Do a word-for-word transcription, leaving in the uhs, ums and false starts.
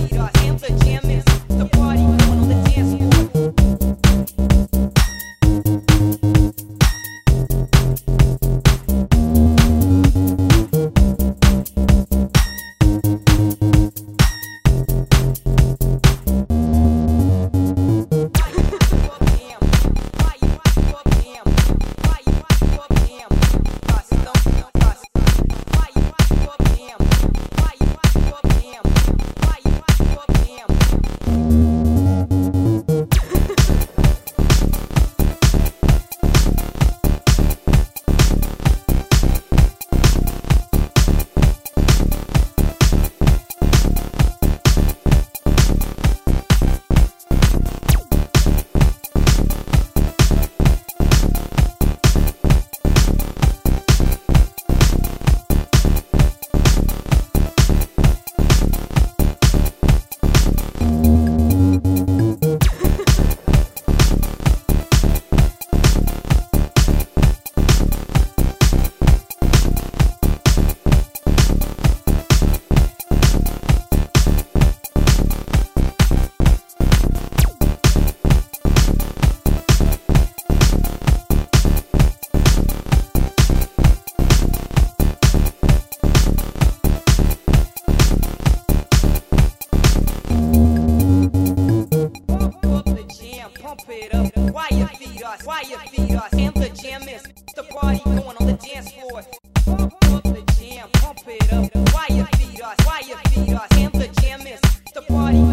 Why you feed us? And the jam is the party going on the dance floor. Pump up the jam, pump it up. Why you feed us? Why you feed us? And the jam is the party.